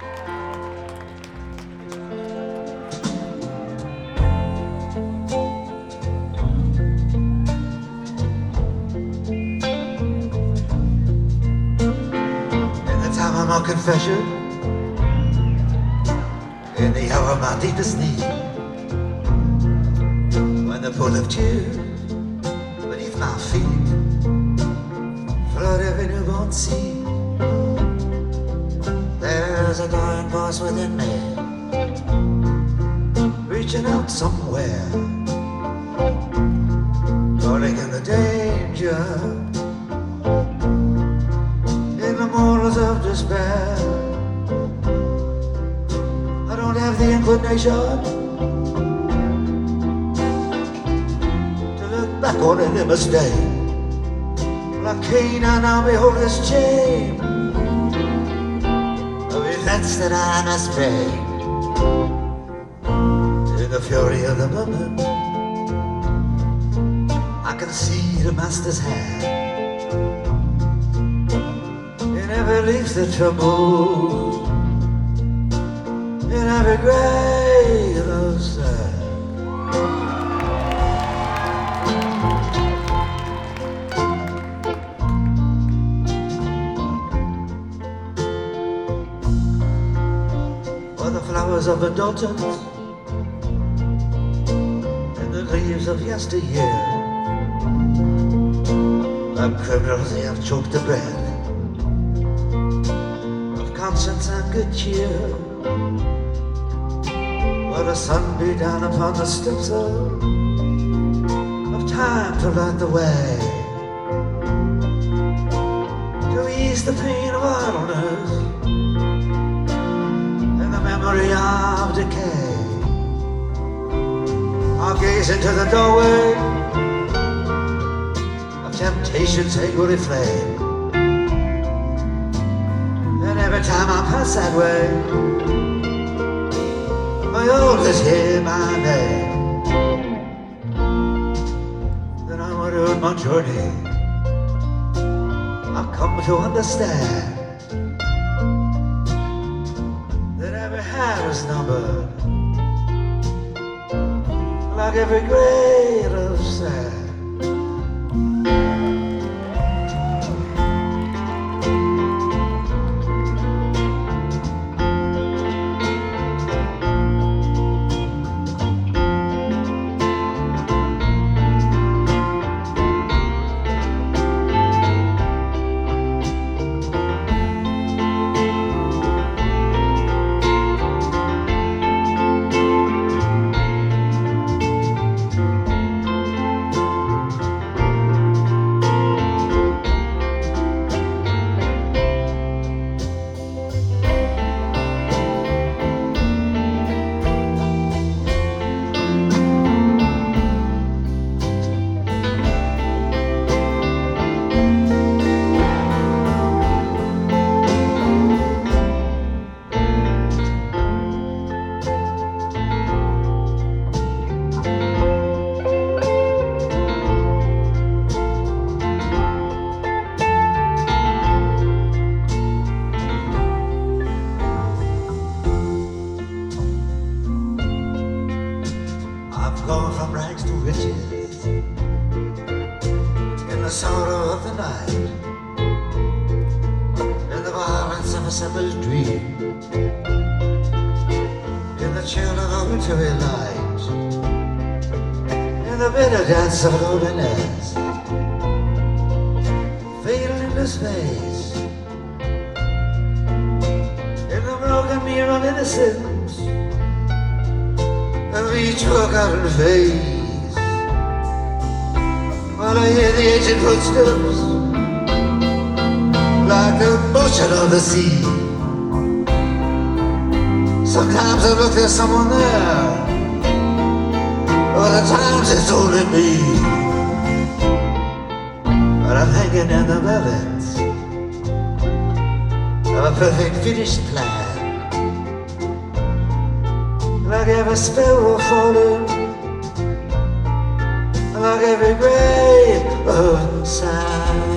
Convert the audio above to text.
My confession, in the hour of my deepest need, when the pool of tears beneath my feet flood every newborn seed, there's a dying voice within me, reaching out somewhere, calling in the danger, in the morals of despair. I don't have the inclination to look back on any mistake. Like Cain, I now behold this chain of events that I must pay. In the fury of the moment, I can see the master's hand. Every leaf that trembles, in every grave of sand. For the flowers of indulgence and the leaves of yesteryear, like criminals they have choked the breath conscience and good cheer. Let the sun be down upon the steps of time to light the way, to ease the pain of idleness and the memory of decay. I'll gaze into the doorway of temptation's angry flame. Every time I pass that way, I always hear my name. Then I'm on my journey, I've come to understand that every hair is numbered, like every grain of sand. Dance of loneliness, fading into space, in the broken mirror of innocence, of each forgotten face, while I hear the ancient footsteps, like the motion of the sea. Sometimes I look, there's someone there. Other times it's only me, but I'm hanging in the balance of a perfect finished plan. Like every sparrow falling, like every grain of sand.